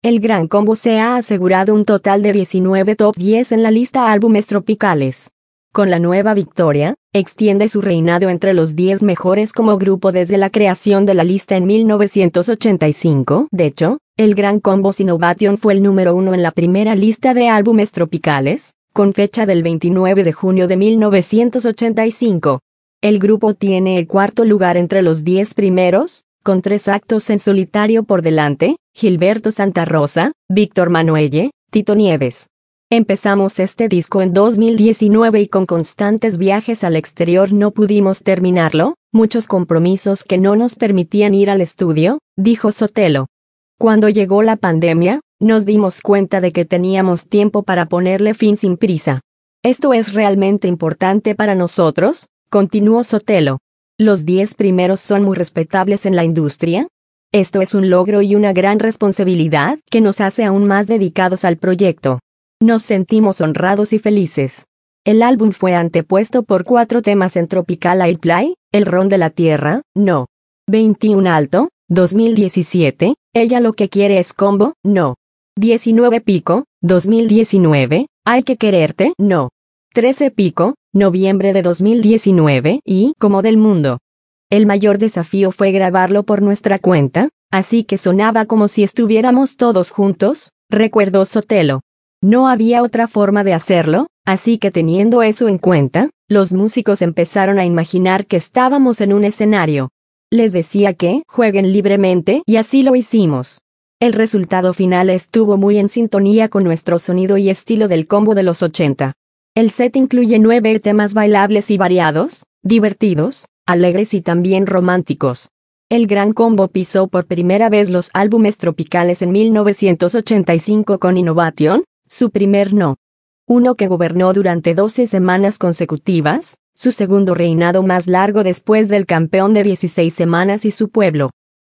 El Gran Combo se ha asegurado un total de 19 top 10 en la lista álbumes tropicales. Con la nueva victoria, extiende su reinado entre los 10 mejores como grupo desde la creación de la lista en 1985. De hecho, el Gran Combo Innovation fue el número 1 en la primera lista de álbumes tropicales, con fecha del 29 de junio de 1985. El grupo tiene el cuarto lugar entre los 10 primeros, con 3 actos en solitario por delante: Gilberto Santa Rosa, Víctor Manuelle, Tito Nieves. Empezamos este disco en 2019 y con constantes viajes al exterior no pudimos terminarlo, muchos compromisos que no nos permitían ir al estudio, dijo Sotelo. Cuando llegó la pandemia, nos dimos cuenta de que teníamos tiempo para ponerle fin sin prisa. Esto es realmente importante para nosotros, continuó Sotelo. Los 10 primeros son muy respetables en la industria. Esto es un logro y una gran responsabilidad que nos hace aún más dedicados al proyecto. Nos sentimos honrados y felices. El álbum fue antepuesto por 4 temas en Tropical Airplay: El Ron de la Tierra, No. 21 Alto, 2017, Ella lo que quiere es Combo, No. 19 Pico, 2019, Hay que quererte, No. 13 Pico, noviembre de 2019 y Como del Mundo. El mayor desafío fue grabarlo por nuestra cuenta, así que sonaba como si estuviéramos todos juntos, recordó Sotelo. No había otra forma de hacerlo, así que teniendo eso en cuenta, los músicos empezaron a imaginar que estábamos en un escenario. Les decía que jueguen libremente y así lo hicimos. El resultado final estuvo muy en sintonía con nuestro sonido y estilo del combo de los 80. El set incluye 9 temas bailables y variados, divertidos, alegres y también románticos. El Gran Combo pisó por primera vez los álbumes tropicales en 1985 con Innovation, su primer No. 1 que gobernó durante 12 semanas consecutivas, su segundo reinado más largo después del campeón de 16 semanas y Su Pueblo.